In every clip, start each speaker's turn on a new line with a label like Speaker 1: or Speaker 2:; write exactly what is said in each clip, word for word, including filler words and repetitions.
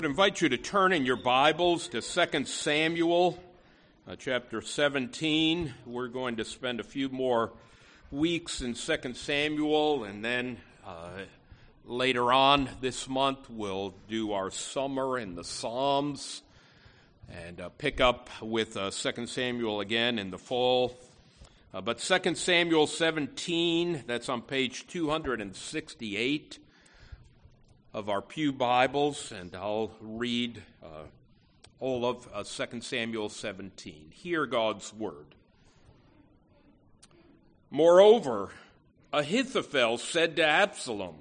Speaker 1: I invite you to turn in your Bibles to Second Samuel, uh, chapter seventeen. We're going to spend a few more weeks in Second Samuel, and then uh, later on this month we'll do our summer in the Psalms and uh, pick up with uh, Second Samuel again in the fall. Uh, but Second Samuel seventeen, that's on page two hundred sixty-eight. Of our Pew Bibles, and I'll read uh, all of uh, Second Samuel seventeen. Hear God's word. Moreover, Ahithophel said to Absalom,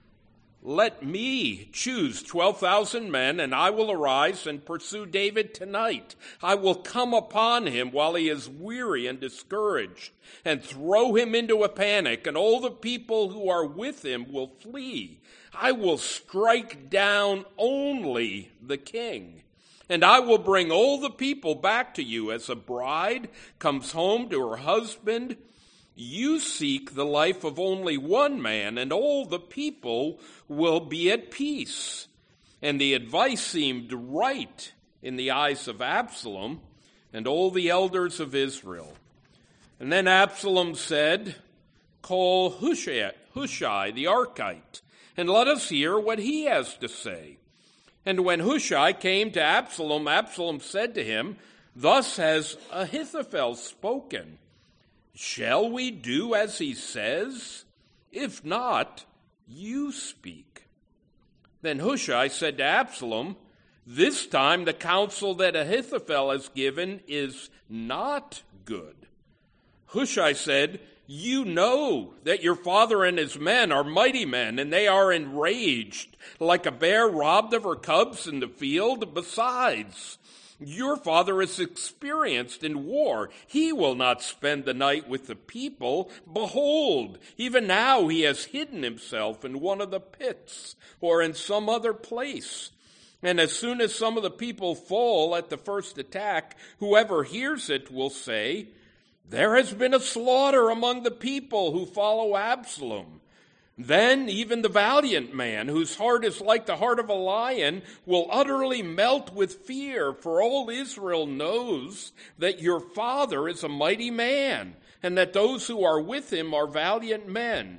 Speaker 1: "Let me choose twelve thousand men, and I will arise and pursue David tonight. I will come upon him while he is weary and discouraged, and throw him into a panic, and all the people who are with him will flee. I will strike down only the king, and I will bring all the people back to you as a bride comes home to her husband. You seek the life of only one man, and all the people will be at peace." And the advice seemed right in the eyes of Absalom and all the elders of Israel. And then Absalom said, "Call Hushai, Hushai the Archite, and let us hear what he has to say." And when Hushai came to Absalom, Absalom said to him, "Thus has Ahithophel spoken. Shall we do as he says? If not, you speak." Then Hushai said to Absalom, "This time the counsel that Ahithophel has given is not good." Hushai said, "You know that your father and his men are mighty men, and they are enraged, like a bear robbed of her cubs in the field. Besides, your father is experienced in war. He will not spend the night with the people. Behold, even now he has hidden himself in one of the pits or in some other place. And as soon as some of the people fall at the first attack, whoever hears it will say, 'There has been a slaughter among the people who follow Absalom.' Then even the valiant man, whose heart is like the heart of a lion, will utterly melt with fear, for all Israel knows that your father is a mighty man, and that those who are with him are valiant men.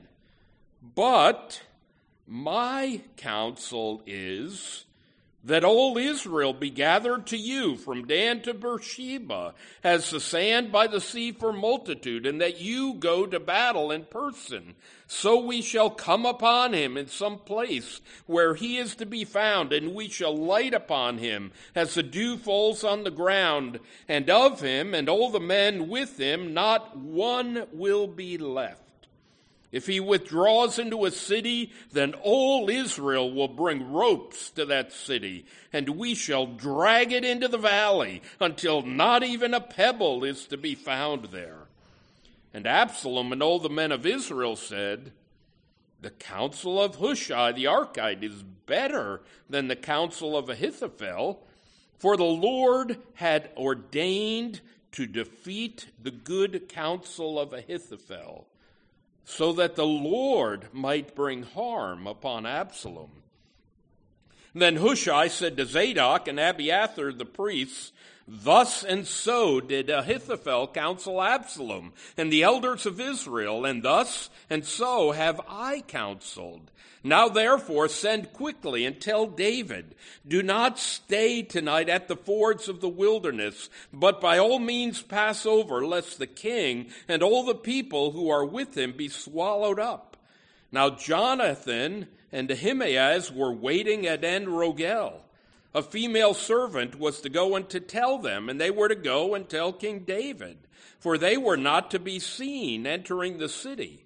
Speaker 1: But my counsel is that all Israel be gathered to you from Dan to Beersheba, as the sand by the sea for multitude, and that you go to battle in person. So we shall come upon him in some place where he is to be found, and we shall light upon him as the dew falls on the ground, and of him and all the men with him not one will be left. If he withdraws into a city, then all Israel will bring ropes to that city, and we shall drag it into the valley until not even a pebble is to be found there." And Absalom and all the men of Israel said, "The counsel of Hushai the Archite is better than the counsel of Ahithophel, for the Lord had ordained to defeat the good counsel of Ahithophel, so that the Lord might bring harm upon Absalom." Then Hushai said to Zadok and Abiathar the priests, "Thus and so did Ahithophel counsel Absalom and the elders of Israel, and thus and so have I counseled. Now therefore send quickly and tell David, 'Do not stay tonight at the fords of the wilderness, but by all means pass over, lest the king and all the people who are with him be swallowed up.' Now Jonathan and Ahimaaz were waiting at En Rogel. A female servant was to go and to tell them, and they were to go and tell King David, for they were not to be seen entering the city.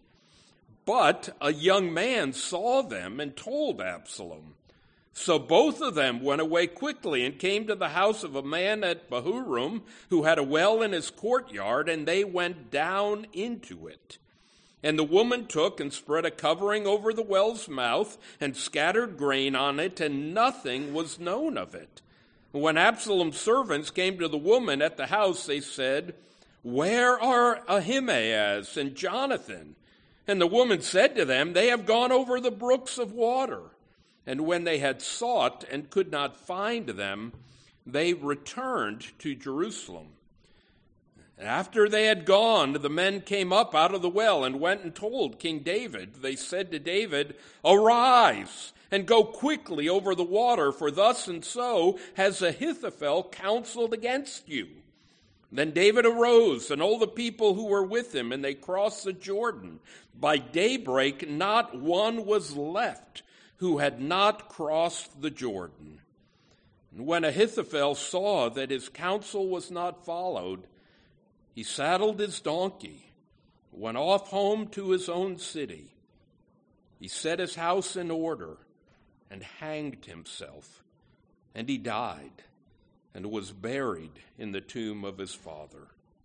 Speaker 1: But a young man saw them and told Absalom. So both of them went away quickly and came to the house of a man at Bahurim who had a well in his courtyard, and they went down into it. And the woman took and spread a covering over the well's mouth and scattered grain on it, and nothing was known of it. When Absalom's servants came to the woman at the house, they said, "Where are Ahimaaz and Jonathan?" And the woman said to them, "They have gone over the brooks of water." And when they had sought and could not find them, they returned to Jerusalem. After they had gone, the men came up out of the well and went and told King David. They said to David, "Arise and go quickly over the water, for thus and so has Ahithophel counseled against you." Then David arose, and all the people who were with him, and they crossed the Jordan. By daybreak, not one was left who had not crossed the Jordan. And when Ahithophel saw that his counsel was not followed, he saddled his donkey, went off home to his own city. He set his house in order and hanged himself, and he died and was buried in the tomb of his father.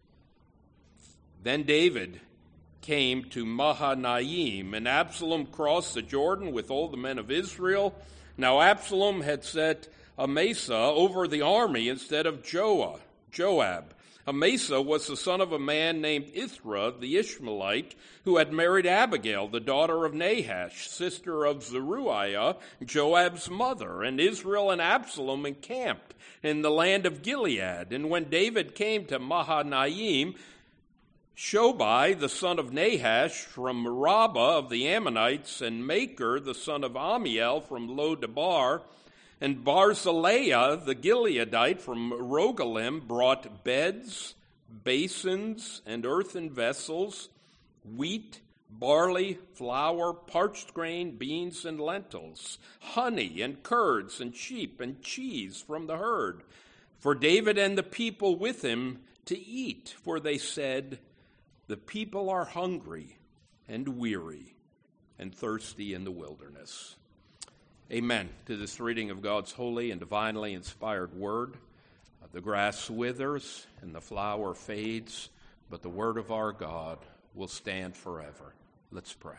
Speaker 1: Then David came to Mahanaim, and Absalom crossed the Jordan with all the men of Israel. Now Absalom had set Amasa over the army instead of Joab. Joab. Amasa was the son of a man named Ithra the Ishmaelite, who had married Abigail, the daughter of Nahash, sister of Zeruiah, Joab's mother. And Israel and Absalom encamped in the land of Gilead. And when David came to Mahanaim, Shobai, the son of Nahash, from Rabbah of the Ammonites, and Makir, the son of Amiel, from Lo-debar, and Barzillai, the Gileadite, from Rogelim, brought beds, basins, and earthen vessels, wheat, barley, flour, parched grain, beans, and lentils, honey, and curds, and sheep, and cheese from the herd, for David and the people with him to eat. For they said, "The people are hungry and weary and thirsty in the wilderness." Amen to this reading of God's holy and divinely inspired word. The grass withers and the flower fades, but the word of our God will stand forever. Let's pray.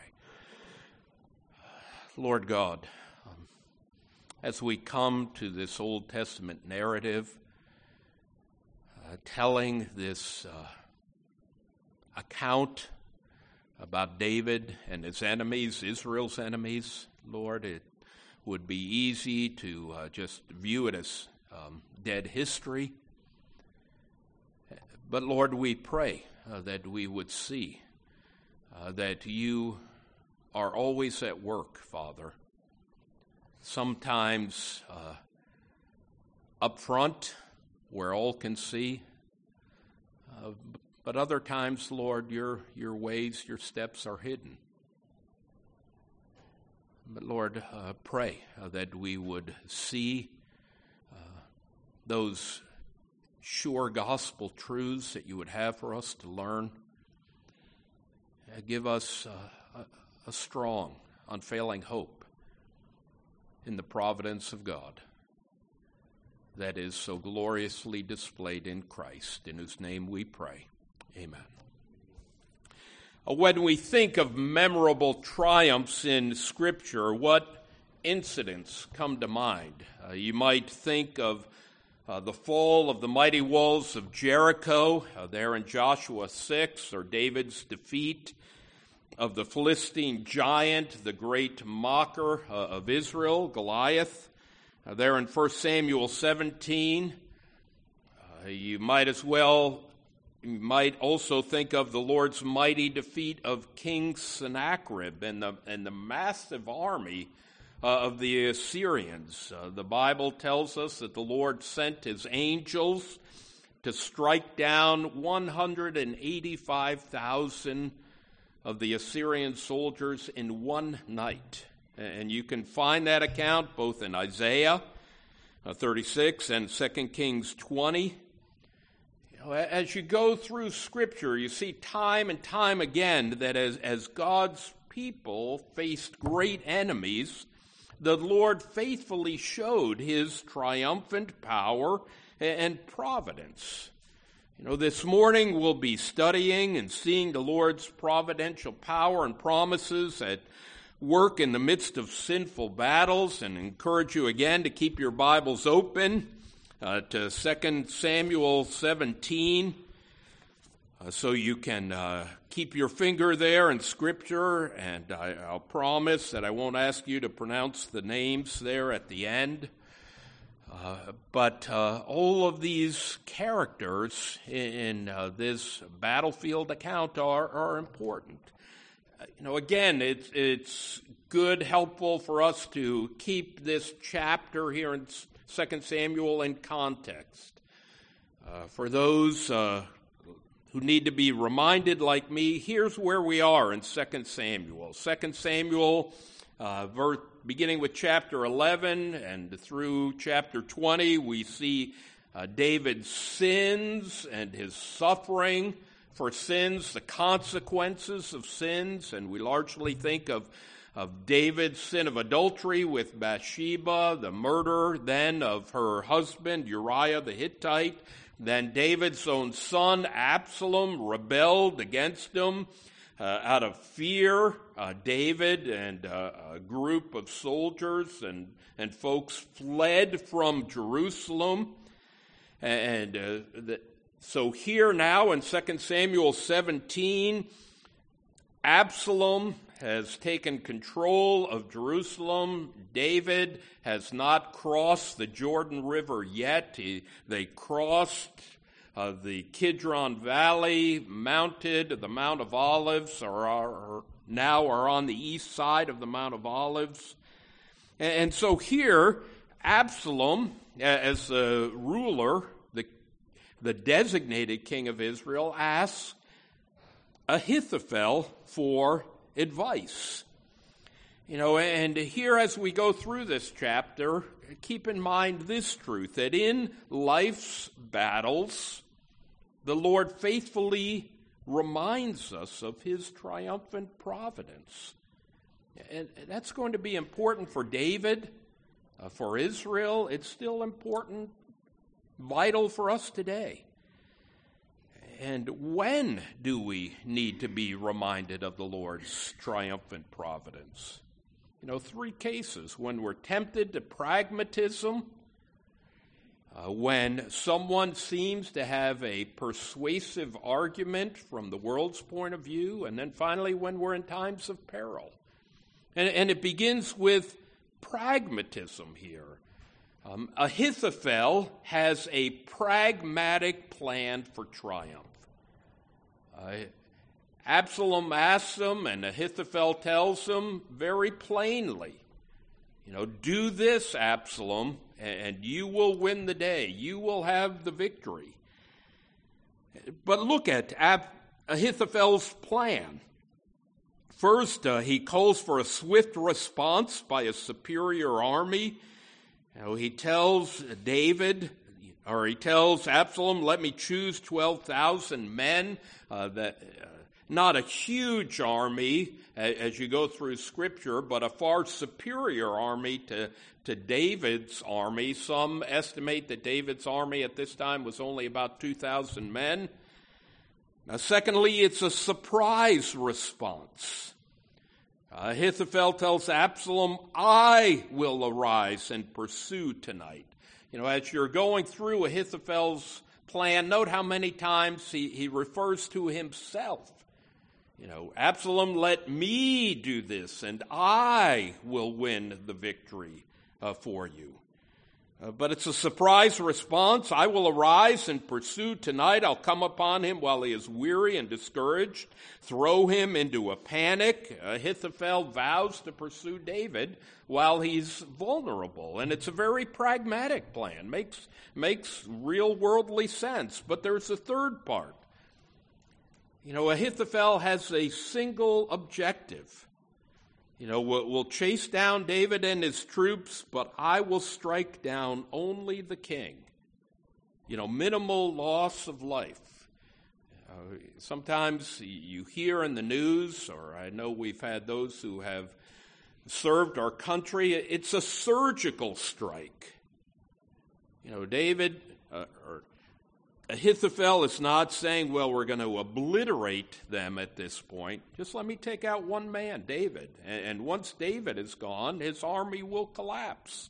Speaker 1: Lord God, um, as we come to this Old Testament narrative, uh, telling this uh, account about David and his enemies, Israel's enemies, Lord, it would be easy to uh, just view it as um, dead history. But Lord, we pray uh, that we would see uh, that you are always at work, Father. Sometimes uh, up front, where all can see, uh, but other times, Lord, your your ways, your steps are hidden. But Lord, uh, pray uh, that we would see uh, those sure gospel truths that you would have for us to learn. Uh, give us uh, a, a strong, unfailing hope in the providence of God that is so gloriously displayed in Christ, in whose name we pray. Amen. When we think of memorable triumphs in Scripture, what incidents come to mind? Uh, you might think of uh, the fall of the mighty walls of Jericho, uh, there in Joshua six, or David's defeat of the Philistine giant, the great mocker uh, of Israel, Goliath, uh, there in First Samuel seventeen. Uh, you might as well You might also think of the Lord's mighty defeat of King Sennacherib and the, and the massive army uh, of the Assyrians. Uh, the Bible tells us that the Lord sent his angels to strike down one hundred eighty-five thousand of the Assyrian soldiers in one night. And you can find that account both in Isaiah uh, thirty-six and Second Kings twenty. As you go through Scripture, you see time and time again that as, as God's people faced great enemies, the Lord faithfully showed his triumphant power and providence. You know, this morning we'll be studying and seeing the Lord's providential power and promises at work in the midst of sinful battles, and encourage you again to keep your Bibles open Uh, to Second Samuel seventeen. Uh, so you can uh, keep your finger there in Scripture, and I, I'll promise that I won't ask you to pronounce the names there at the end. Uh, but uh, all of these characters in, in uh, this battlefield account are, are important. Uh, you know, again, it's, it's good, helpful for us to keep this chapter here in Second Samuel in context. Uh, for those uh, who need to be reminded like me, here's where we are in Second Samuel. Second Samuel, uh, verse, beginning with chapter eleven and through chapter twenty, we see uh, David's sins and his suffering for sins, the consequences of sins, and we largely think of, of David's sin of adultery with Bathsheba, the murder then of her husband Uriah the Hittite. Then David's own son, Absalom, rebelled against him. Uh, out of fear, uh, David and uh, a group of soldiers and, and folks fled from Jerusalem. And uh, the, so here now in Second Samuel seventeen, Absalom has taken control of Jerusalem. David has not crossed the Jordan River yet. He, they crossed uh, the Kidron Valley, mounted the Mount of Olives, or are, now are on the east side of the Mount of Olives. And, and so here, Absalom, as the ruler, the, the designated king of Israel, asks Ahithophel for advice. You know, and here as we go through this chapter, keep in mind this truth, that in life's battles, the Lord faithfully reminds us of his triumphant providence. And that's going to be important for David, uh, for Israel. It's still important, vital for us today. And when do we need to be reminded of the Lord's triumphant providence? You know, three cases. When we're tempted to pragmatism, uh, when someone seems to have a persuasive argument from the world's point of view, and then finally when we're in times of peril. And, and it begins with pragmatism here. Um, Ahithophel has a pragmatic plan for triumph. Uh, Absalom asks him, and Ahithophel tells him very plainly, you know, do this, Absalom, and you will win the day. You will have the victory. But look at Ab- Ahithophel's plan. First, uh, he calls for a swift response by a superior army. You know, he tells David, or he tells Absalom, let me choose twelve thousand men, uh, that uh, not a huge army as you go through Scripture, but a far superior army to, to David's army. Some estimate that David's army at this time was only about two thousand men. Now, secondly, it's a surprise response. Ahithophel tells Absalom, I will arise and pursue tonight. You know, as you're going through Ahithophel's plan, note how many times he, he refers to himself. You know, Absalom, let me do this, and I will win the victory uh, for you. Uh, but it's a surprise response. I will arise and pursue tonight. I'll come upon him while he is weary and discouraged, throw him into a panic. Ahithophel vows to pursue David while he's vulnerable. And it's a very pragmatic plan, makes, makes real worldly sense. But there's a third part. You know, Ahithophel has a single objective. You know, we'll, we'll chase down David and his troops, but I will strike down only the king. You know, minimal loss of life. Uh, sometimes you hear in the news, or I know we've had those who have served our country, it's a surgical strike. You know, David, uh, or Ahithophel is not saying, well, we're going to obliterate them at this point. Just let me take out one man, David. And, and once David is gone, his army will collapse.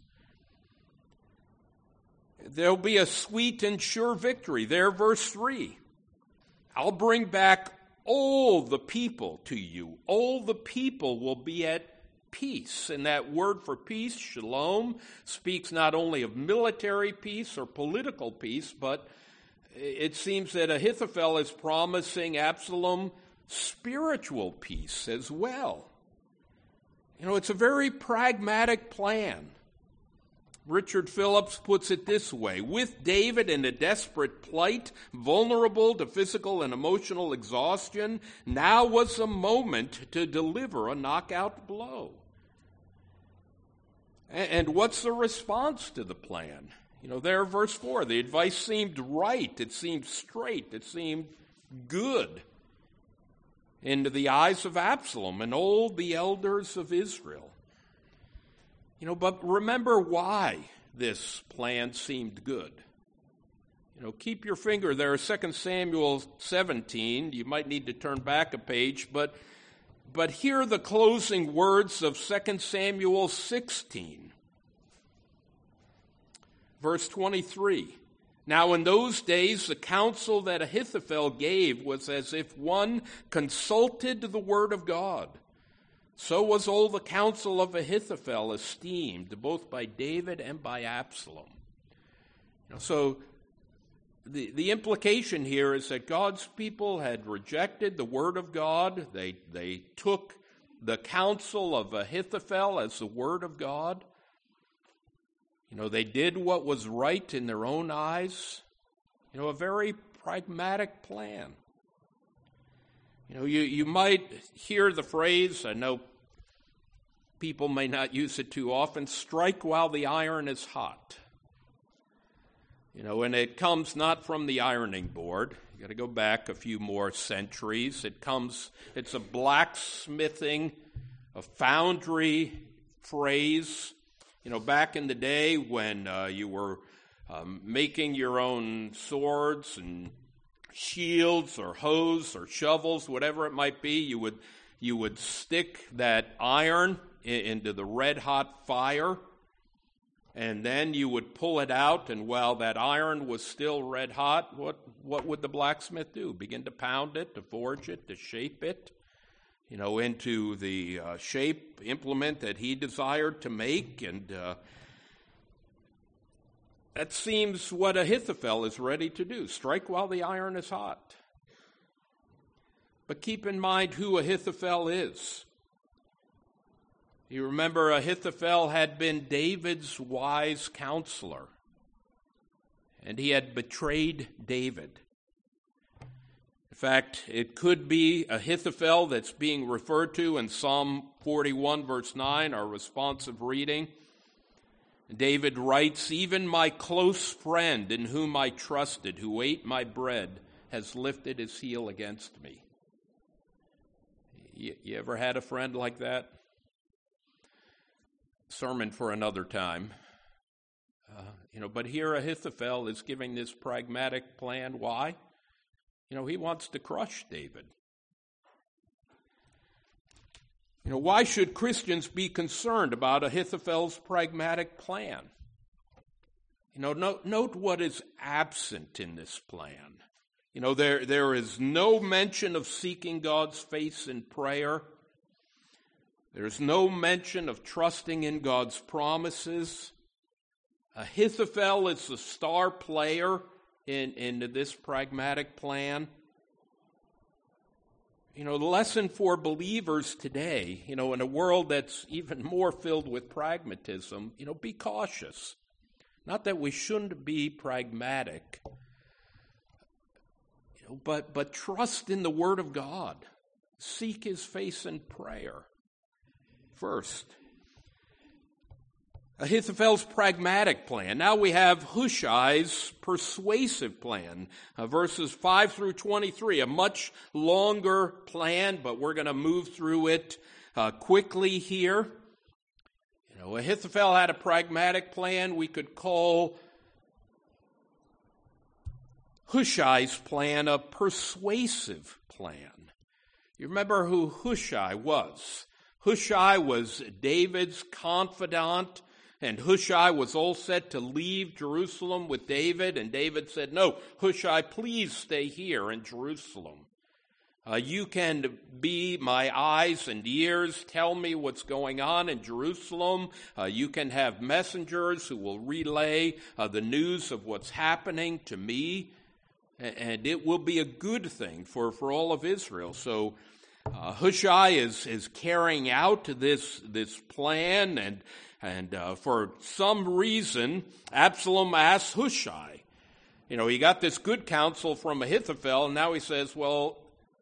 Speaker 1: There'll be a sweet and sure victory. There, verse three. I'll bring back all the people to you. All the people will be at peace. And that word for peace, shalom, speaks not only of military peace or political peace, but it seems that Ahithophel is promising Absalom spiritual peace as well. You know, it's a very pragmatic plan. Richard Phillips puts it this way: with David in a desperate plight, vulnerable to physical and emotional exhaustion, now was a moment to deliver a knockout blow. And what's the response to the plan? You know, there, verse four, the advice seemed right, it seemed straight, it seemed good into the eyes of Absalom and all the elders of Israel. You know, but remember why this plan seemed good. You know, keep your finger there, Second Samuel seventeen. You might need to turn back a page, but but hear the closing words of Second Samuel sixteen. Verse twenty-three. Now in those days, the counsel that Ahithophel gave was as if one consulted the word of God. So was all the counsel of Ahithophel esteemed, both by David and by Absalom. You know, so the, the implication here is that God's people had rejected the word of God. They, they took the counsel of Ahithophel as the word of God. You know, they did what was right in their own eyes. You know, a very pragmatic plan. You know, you, you might hear the phrase, I know people may not use it too often, strike while the iron is hot. You know, and it comes not from the ironing board. You got to go back a few more centuries. It comes, it's a blacksmithing, a foundry phrase. You know, back in the day when uh, you were um, making your own swords and shields or hoes or shovels, whatever it might be, you would you would stick that iron in, into the red hot fire, and then you would pull it out, and while that iron was still red hot, what what would the blacksmith do? Begin to pound it, to forge it, to shape it, you know, into the uh, shape implement that he desired to make. And uh, that seems what Ahithophel is ready to do. Strike while the iron is hot. But keep in mind who Ahithophel is. You remember Ahithophel had been David's wise counselor, and he had betrayed David. In fact, it could be Ahithophel that's being referred to in Psalm forty-one, verse nine, our responsive reading. David writes, even my close friend in whom I trusted, who ate my bread, has lifted his heel against me. You, you ever had a friend like that? Sermon for another time. Uh, you know, but here Ahithophel is giving this pragmatic plan. Why? You know, he wants to crush David. You know, why should Christians be concerned about Ahithophel's pragmatic plan? You know, note, note what is absent in this plan. You know, there, there is no mention of seeking God's face in prayer. There's no mention of trusting in God's promises. Ahithophel is the star player in, in this pragmatic plan. You know, the lesson for believers today, you know, in a world that's even more filled with pragmatism, you know, be cautious. Not that we shouldn't be pragmatic, you know, but, but trust in the Word of God. Seek His face in prayer first. Ahithophel's pragmatic plan. Now we have Hushai's persuasive plan. Uh, verses five through twenty-three, a much longer plan, but we're going to move through it uh, quickly here. You know, Ahithophel had a pragmatic plan. We could call Hushai's plan a persuasive plan. You remember who Hushai was. Hushai was David's confidant, And Hushai was all set to leave Jerusalem with David, and David said, "No, Hushai, please stay here in Jerusalem. Uh, you can be my eyes and ears, tell me what's going on in Jerusalem. Uh, you can have messengers who will relay uh, the news of what's happening to me, and it will be a good thing for, for all of Israel." So uh, Hushai is, is carrying out this, this plan, and And uh, for some reason, Absalom asks Hushai. You know, he got this good counsel from Ahithophel, and now he says, "Well,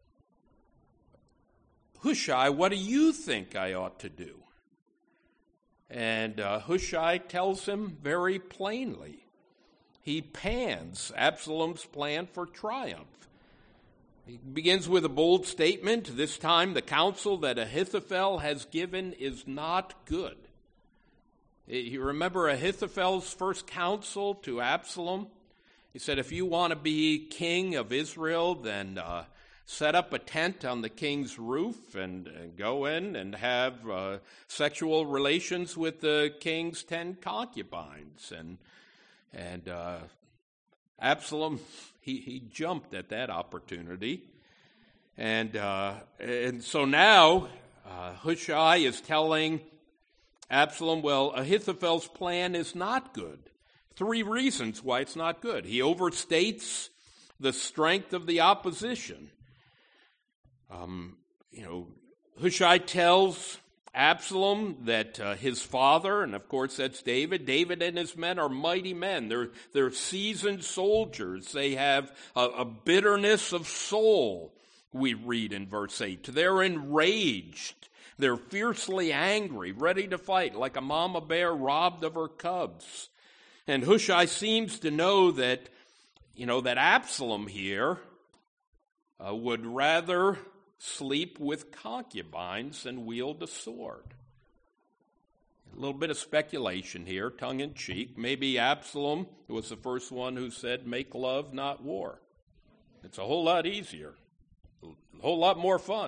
Speaker 1: Hushai, what do you think I ought to do?" And uh, Hushai tells him very plainly. He pans Absalom's plan for triumph. He begins with a bold statement. This time, the counsel that Ahithophel has given is not good. You remember Ahithophel's first counsel to Absalom? He said, if you want to be king of Israel, then uh, set up a tent on the king's roof and, and go in and have uh, sexual relations with the king's ten concubines. And and uh, Absalom, he, he jumped at that opportunity. And, uh, and so now uh, Hushai is telling Absalom, well, Ahithophel's plan is not good. Three reasons why it's not good. He overstates the strength of the opposition. Um, you know, Hushai tells Absalom that uh, his father, and of course that's David, David and his men are mighty men. They're, they're seasoned soldiers. They have a, a bitterness of soul, we read in verse eight. They're enraged. They're fiercely angry, ready to fight, like a mama bear robbed of her cubs. And Hushai seems to know that, you know, that Absalom here uh, would rather sleep with concubines than wield a sword. A little bit of speculation here, tongue-in-cheek. Maybe Absalom was the first one who said, "Make love, not war." It's a whole lot easier, a whole lot more fun.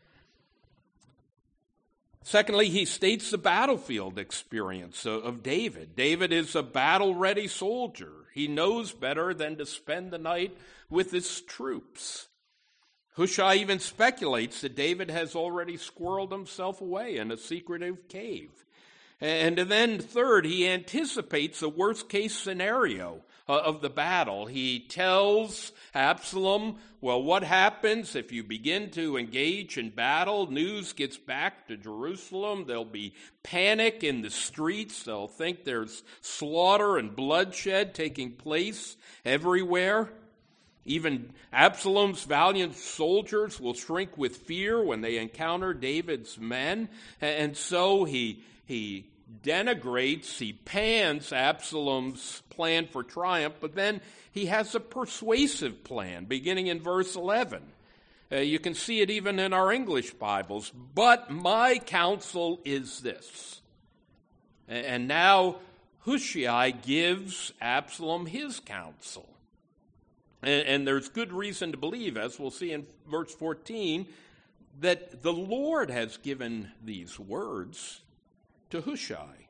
Speaker 1: Secondly, he states the battlefield experience of David. David is a battle-ready soldier. He knows better than to spend the night with his troops. Hushai even speculates that David has already squirreled himself away in a secretive cave. And then third, he anticipates the worst-case scenario of the battle. He tells Absalom, well, what happens if you begin to engage in battle? News gets back to Jerusalem. There'll be panic in the streets. They'll think there's slaughter and bloodshed taking place everywhere. Even Absalom's valiant soldiers will shrink with fear when they encounter David's men. And so he He denigrates, he pans Absalom's plan for triumph, but then he has a persuasive plan, beginning in verse eleven. Uh, you can see it even in our English Bibles. But my counsel is this. And now Hushai gives Absalom his counsel. And, and there's good reason to believe, as we'll see in verse fourteen, that the Lord has given these words to Hushai.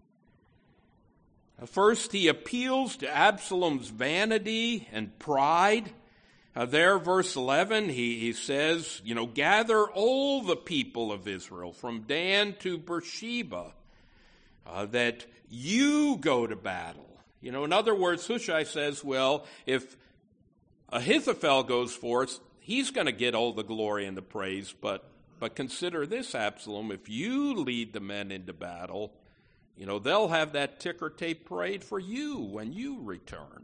Speaker 1: First, he appeals to Absalom's vanity and pride. Uh, there, verse eleven, he, he says, you know, gather all the people of Israel from Dan to Beersheba, uh, that you go to battle. You know, in other words, Hushai says, well, if Ahithophel goes forth, he's going to get all the glory and the praise, but But consider this, Absalom, if you lead the men into battle, you know, they'll have that ticker tape parade for you when you return.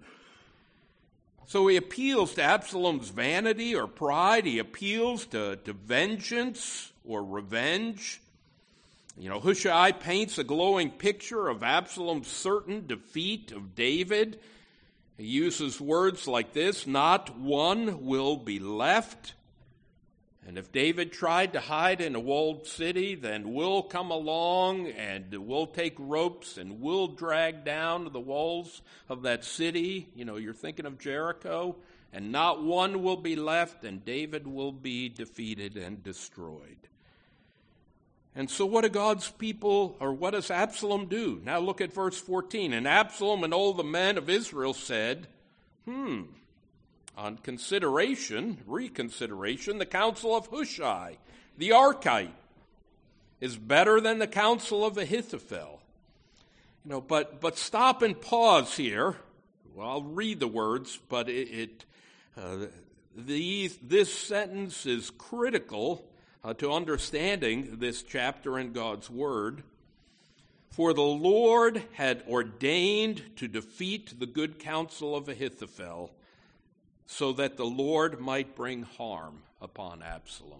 Speaker 1: So he appeals to Absalom's vanity or pride. He appeals to, to vengeance or revenge. You know, Hushai paints a glowing picture of Absalom's certain defeat of David. He uses words like this, not one will be left. And if David tried to hide in a walled city, then we'll come along and we'll take ropes and we'll drag down the walls of that city. You know, you're thinking of Jericho. And not one will be left, and David will be defeated and destroyed. And so what do God's people, or what does Absalom do? Now look at verse fourteen. And Absalom and all the men of Israel said, hmm, on consideration, reconsideration, the counsel of Hushai, the Archite, is better than the counsel of Ahithophel. You know, but but stop and pause here. Well, I'll read the words, but it, it uh, these this sentence is critical uh, to understanding this chapter in God's Word. For the Lord had ordained to defeat the good counsel of Ahithophel, so that the Lord might bring harm upon Absalom.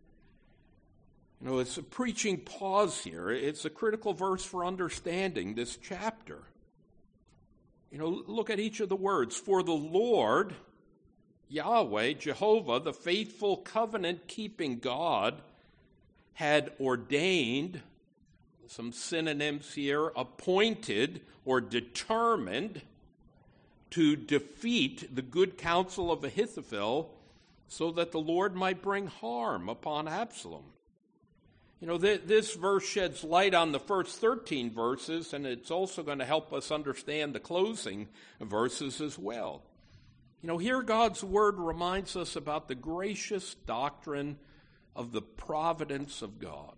Speaker 1: You know, it's a preaching pause here. It's a critical verse for understanding this chapter. You know, look at each of the words. For the Lord, Yahweh, Jehovah, the faithful covenant-keeping God, had ordained, some synonyms here, appointed or determined to defeat the good counsel of Ahithophel so that the Lord might bring harm upon Absalom. You know, th- this verse sheds light on the first thirteen verses, and it's also going to help us understand the closing verses as well. You know, here God's Word reminds us about the gracious doctrine of the providence of God.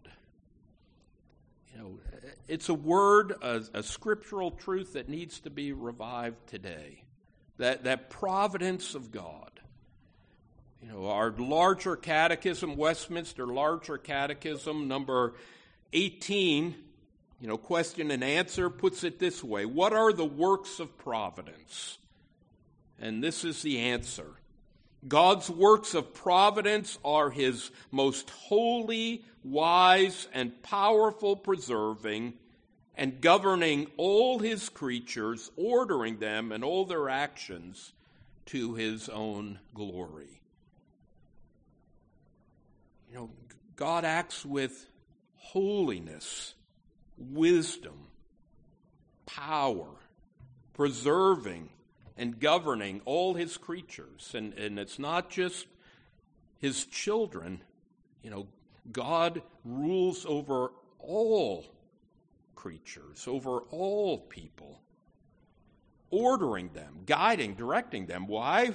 Speaker 1: You know, it's a word, a, a scriptural truth that needs to be revived today. That, that providence of God. You know, our larger catechism, Westminster Larger Catechism, number eighteen, you know, question and answer, puts it this way. What are the works of providence? And this is the answer. God's works of providence are his most holy, wise, and powerful preserving and governing all his creatures, ordering them and all their actions to his own glory. You know, God acts with holiness, wisdom, power, preserving and governing all his creatures. And, and it's not just his children. You know, God rules over all creatures, over all people, ordering them, guiding, directing them. Why?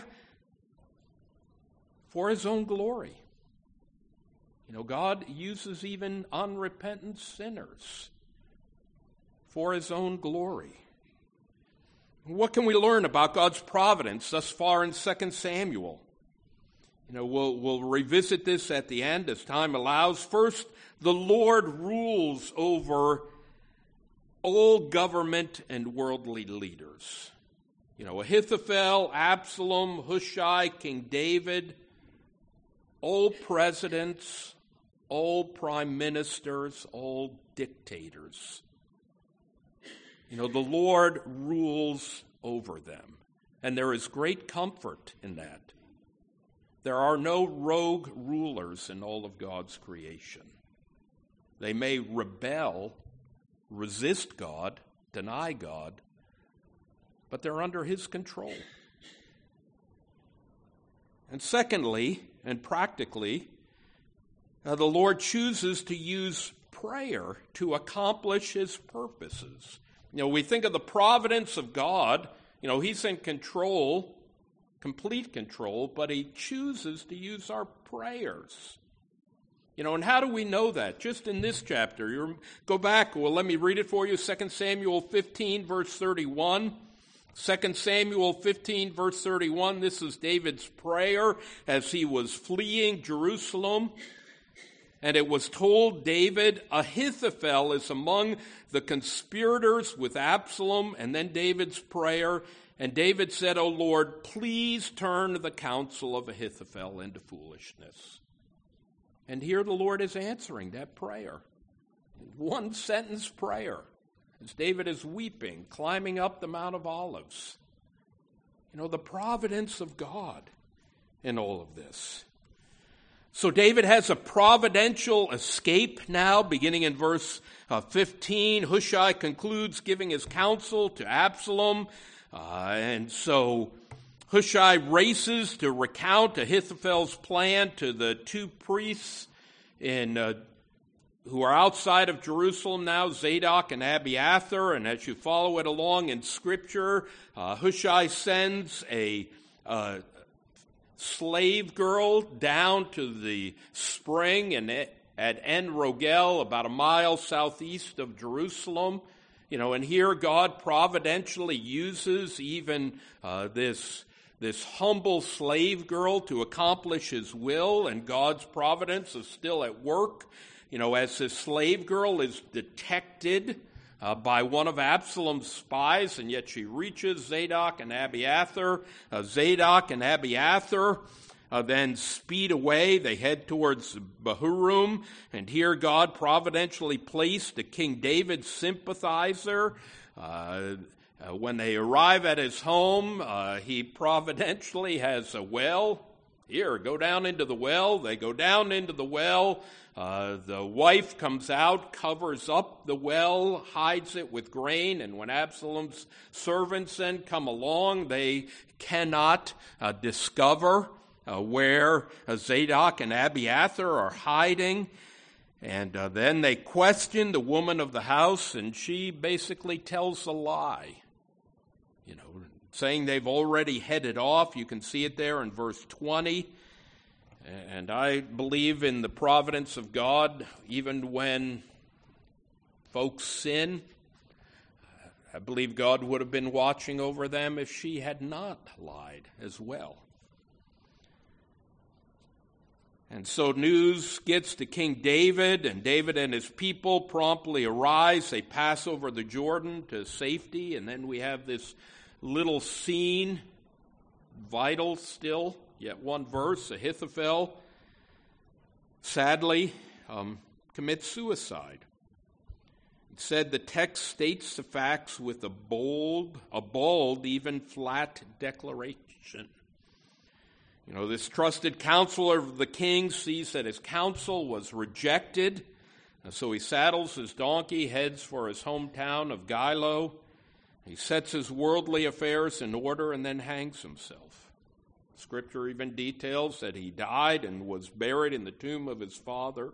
Speaker 1: For his own glory. You know, God uses even unrepentant sinners for his own glory. What can we learn about God's providence thus far in Second Samuel? You know, we'll, we'll revisit this at the end as time allows. First, the Lord rules over all government and worldly leaders. You know, Ahithophel, Absalom, Hushai, King David, all presidents, all prime ministers, all dictators. You know, the Lord rules over them, and there is great comfort in that. There are no rogue rulers in all of God's creation. They may rebel, resist God, deny God, but they're under his control. And secondly, and practically, uh, the Lord chooses to use prayer to accomplish his purposes. You know, we think of the providence of God. You know, he's in control, complete control, but he chooses to use our prayers. You know, and how do we know that? Just in this chapter. You go back, well, let me read it for you. Second Samuel fifteen, verse thirty-one. Second Samuel fifteen, verse thirty-one. This is David's prayer as he was fleeing Jerusalem. And it was told David, Ahithophel is among the conspirators with Absalom. And then David's prayer. And David said, O Lord, please turn the counsel of Ahithophel into foolishness. And here the Lord is answering that prayer. One sentence prayer. As David is weeping, climbing up the Mount of Olives. You know, the providence of God in all of this. So David has a providential escape now, beginning in verse uh, fifteen. Hushai concludes giving his counsel to Absalom. Uh, and so Hushai races to recount Ahithophel's plan to the two priests in uh, who are outside of Jerusalem now, Zadok and Abiathar, and as you follow it along in Scripture, uh, Hushai sends a uh, slave girl down to the spring and at En Rogel, about a mile southeast of Jerusalem. You know, and here God providentially uses even uh, this this humble slave girl to accomplish his will, and God's providence is still at work. You know, as this slave girl is detected uh, by one of Absalom's spies, and yet she reaches Zadok and Abiathar. Uh, Zadok and Abiathar uh, then speed away. They head towards Bahurim, and here God providentially placed a King David sympathizer. Uh, uh, when they arrive at his home, uh, he providentially has a well. Here, go down into the well. They go down into the well. Uh, the wife comes out, covers up the well, hides it with grain, and when Absalom's servants then come along, they cannot uh, discover uh, where uh, Zadok and Abiathar are hiding. And uh, then they question the woman of the house, and she basically tells a lie, you know, saying they've already headed off. You can see it there in verse twenty. And I believe in the providence of God, even when folks sin. I believe God would have been watching over them if she had not lied as well. And so news gets to King David, and David and his people promptly arise. They pass over the Jordan to safety, and then we have this little scene, vital still. Yet one verse, Ahithophel, sadly, um, commits suicide. It said the text states the facts with a bold, a bold, even flat declaration. You know, this trusted counselor of the king sees that his counsel was rejected, and so he saddles his donkey, heads for his hometown of Gilo. He sets his worldly affairs in order and then hangs himself. Scripture even details that he died and was buried in the tomb of his father.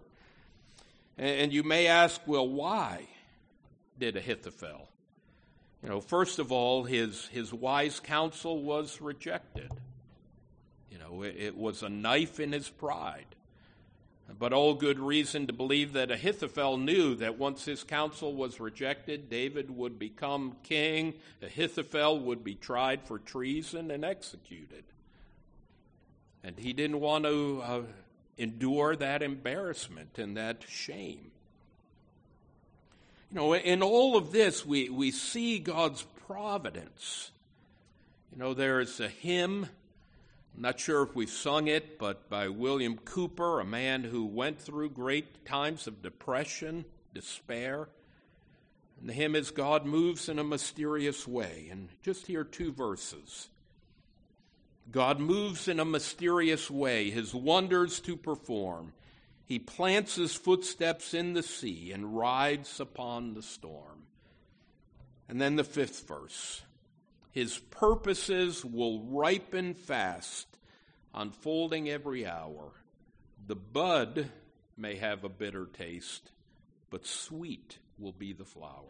Speaker 1: And you may ask, well, why did Ahithophel? You know, first of all, his, his wise counsel was rejected. You know, it, it was a knife in his pride. But all good reason to believe that Ahithophel knew that once his counsel was rejected, David would become king. Ahithophel would be tried for treason and executed. And he didn't want to uh, endure that embarrassment and that shame. You know, in all of this, we, we see God's providence. You know, there's a hymn, I'm not sure if we've sung it, but by William Cooper, a man who went through great times of depression, despair. And the hymn is, God moves in a mysterious way. And just here two verses. God moves in a mysterious way, his wonders to perform. He plants his footsteps in the sea and rides upon the storm. And then the fifth verse. His purposes will ripen fast, unfolding every hour. The bud may have a bitter taste, but sweet will be the flower.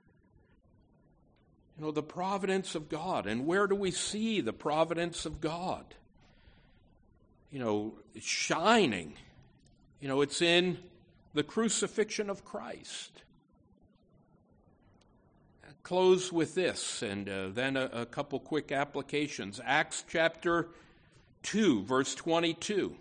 Speaker 1: You know, the providence of God. And where do we see the providence of God? You know, shining. You know, it's in the crucifixion of Christ. I'll close with this, and uh, then a, a couple quick applications. Acts chapter two, verse twenty-two.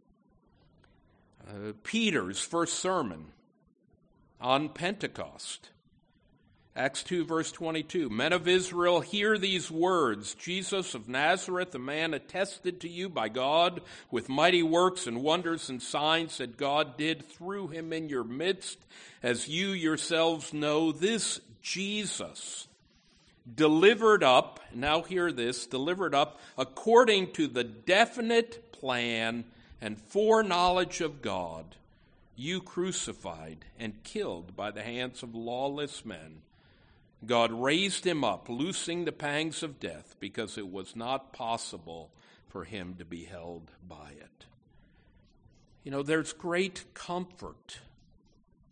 Speaker 1: Uh, Peter's first sermon on Pentecost. Acts two, verse twenty-two, men of Israel, hear these words. Jesus of Nazareth, a man attested to you by God with mighty works and wonders and signs that God did through him in your midst, as you yourselves know, this Jesus delivered up, now hear this, delivered up according to the definite plan and foreknowledge of God, you crucified and killed by the hands of lawless men. God raised him up, loosing the pangs of death, because it was not possible for him to be held by it. You know, there's great comfort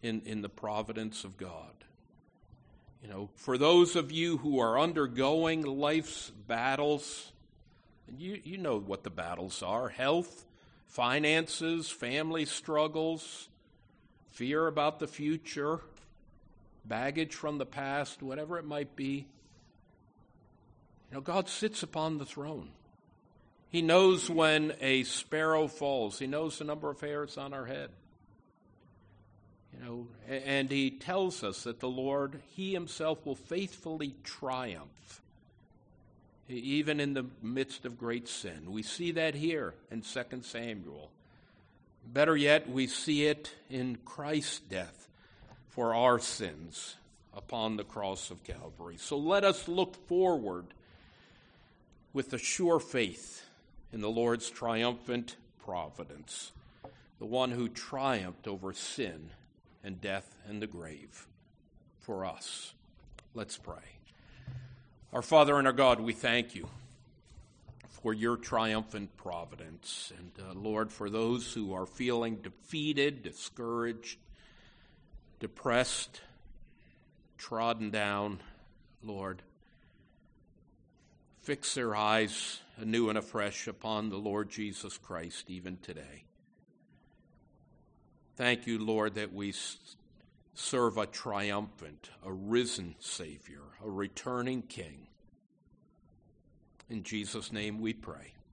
Speaker 1: in, in the providence of God. You know, for those of you who are undergoing life's battles, and you, you know what the battles are: health, finances, family struggles, fear about the future, baggage from the past, whatever it might be. You know, God sits upon the throne. He knows when a sparrow falls. He knows the number of hairs on our head. You know, and he tells us that the Lord, he himself will faithfully triumph, even in the midst of great sin. We see that here in Second Samuel. Better yet, we see it in Christ's death for our sins upon the cross of Calvary. So let us look forward with a sure faith in the Lord's triumphant providence, the one who triumphed over sin and death and the grave for us. Let's pray. Our Father and our God, we thank you for your triumphant providence. And uh, Lord, for those who are feeling defeated, discouraged, depressed, trodden down, Lord, fix their eyes anew and afresh upon the Lord Jesus Christ even today. Thank you, Lord, that we serve a triumphant, a risen Savior, a returning King. In Jesus' name we pray.